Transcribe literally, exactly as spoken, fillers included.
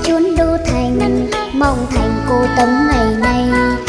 chốn đô thành, mong thành cô tấm ngày nay